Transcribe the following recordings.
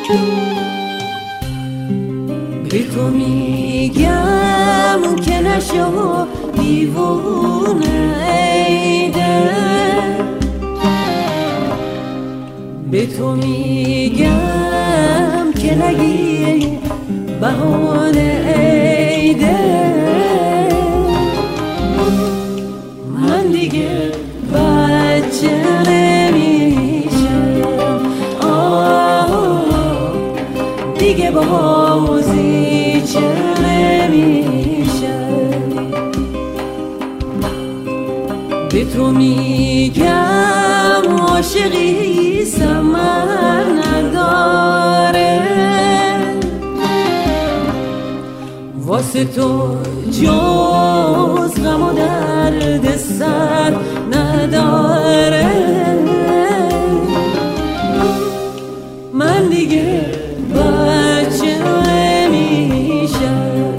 به تو میگم که نشو دیوونه ای دل، به تو میگم که نگی بهانه ای دل. من دیگه بچه نمیشم، دیگه بازیچه نمیشم. به تو میگم عاشقی ثمر نداره، واسه تو جز غم و درد سر نداره. من دیگه بچه نمیشم،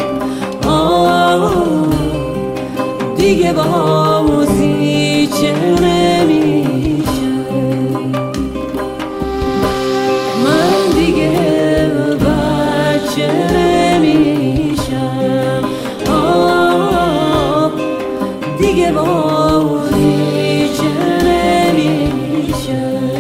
دیگه بازیچه نمیشم. من دیگه بچه نمیشم، دیگه بازیچه نمیشم.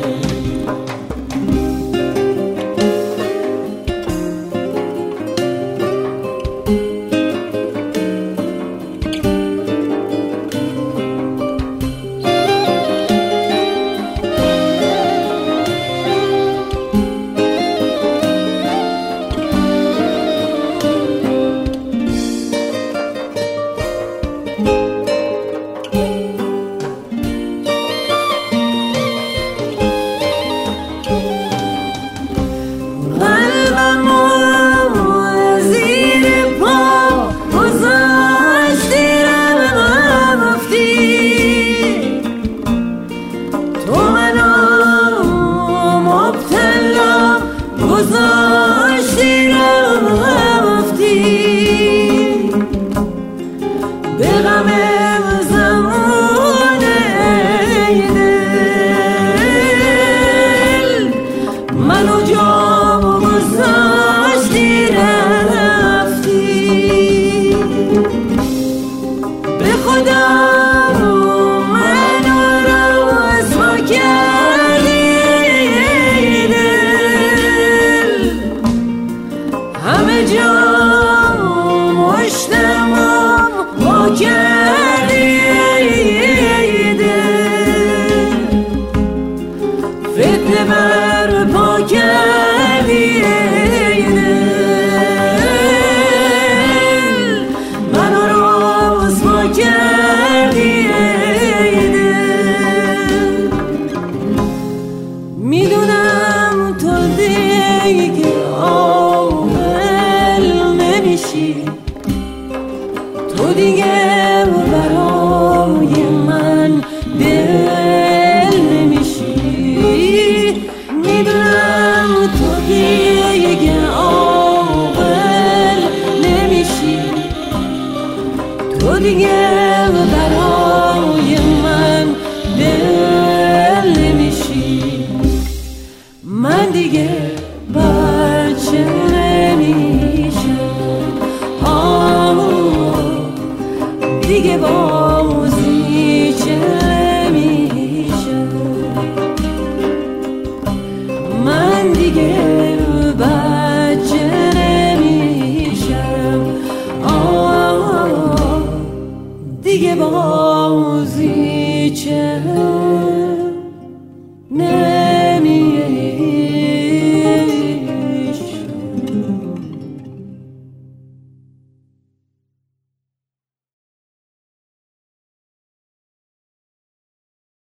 گذاشتی رفتی به غم زمانه دل، منو جا گذاشتی رفتی. به خدا منو رسوا کردی دل، همه جا مشتمم با کردی دل، فتنه برپا کردی دل، منو رسوا کردی دل. میدونم تو دیگه تو دیگه برای من دل نمیشی. میدونم تو دیگه عاقل نمیشی، تو دیگه برای من دل نمیشی. من دیگه بچه نمیشم، دیگه بازیچه نمیشم. من دیگه